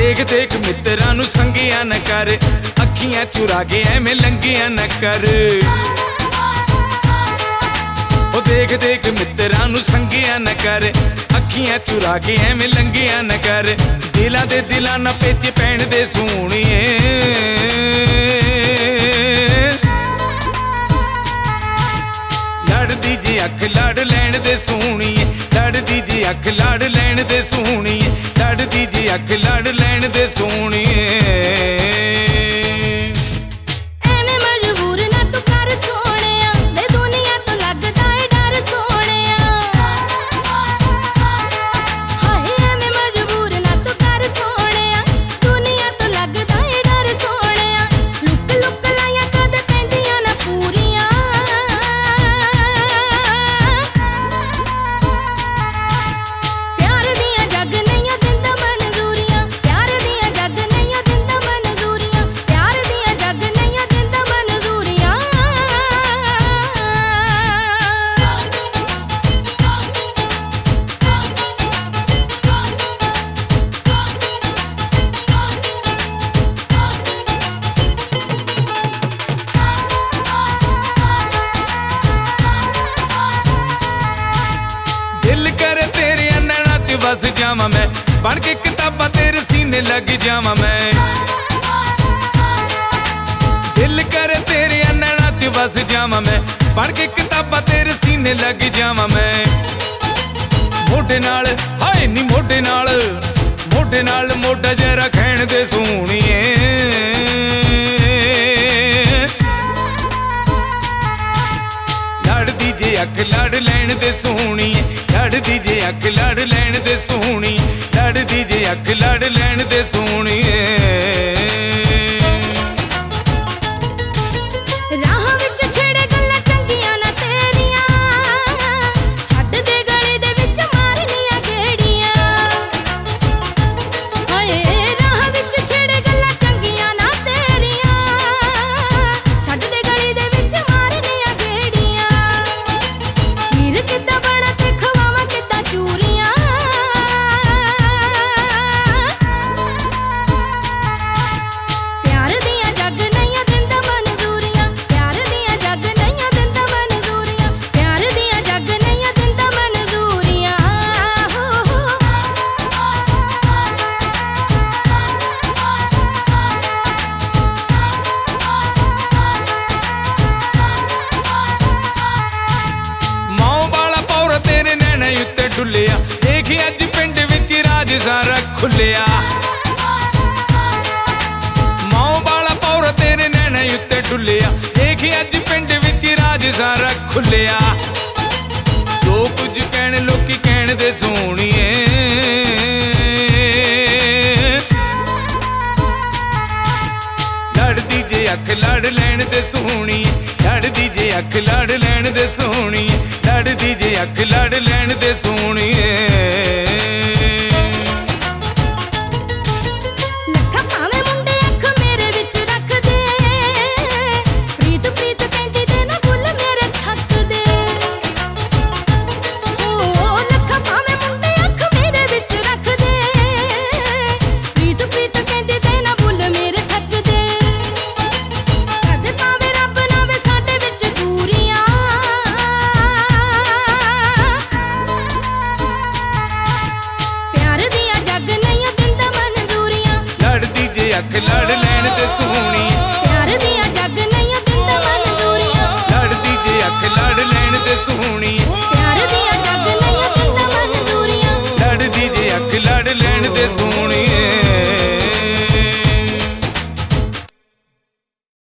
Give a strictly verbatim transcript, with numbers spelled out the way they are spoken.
देख देख मित्रां नूं संगिया न कर, अखियां चुरा के एवें लंगिया न कर। ओ देख देख मित्रां नूं संगिया न कर, अखियां चुरा के एवें लंगिया न कर। दिलां दे दिलां ना पेच पैण दे सोहणीए, लड़दी जी अख लड़ लैण दे सोहणीए, लड़दी जी अख लड़ लैण दे सोहणीए, लड़दी जी अख लड़ लैण दे सोहणीए। दिल करे तेरे नैना च बस जावा मैं, बन के किताबां तेरे सीने लग जावा मैं। दिल करे तेरे नैना च बस जावा मैं, बन के किताबां तेरे सीने लग जावा मैं। मोढे नाल हाय नी मोढे नाल, मोढे नाल मोढा जरा खैण दे सोहणीए, लड़दी जे अख लड़ लैण दे सोहणीए, लड़दी जे अख लड़ लैण दे सोहणी, लड़दी जे अख लड़ लैण दे सोहणीए। राह विच छेड़े गल्लां चंगियां ना तेरियां, छड्ड दे गली दे विच मारनियां गेड़ियां। हाय राह विच छेड़े गल्लां चंगियां ना तेरियां, छड्ड दे गली दे विच मारनियां गेड़ियां। हीर किद्दां बड़ा ते खवावां किद्दां चूरियां, प्यार दियां जग नहीं दिंदा मंजूरियां, प्यार दियां जग नहीं दिंदा मंजूरियां, प्यार दियां जग नहीं दिंदा मंजूरियां। हो हो माओ वाला पौर तेरे नैना उत्ते डुल्लिया, देखी अज पिंड विच राज सारा खुल्लिया। माओ वाला पौर तेरे नैना उत्ते डुल्लिया, देखी अज पिंड विच राज सारा खुल्लिया। जो कुछ कहण लोकी कहण दे सोहणीए, लड़दी जे अख लड़ लैण दे सोहणीए, लड़दी जे अख लड़ लैण दे सोहणीए, लड़दी जे अख लड़ लैण दे सोहणीए।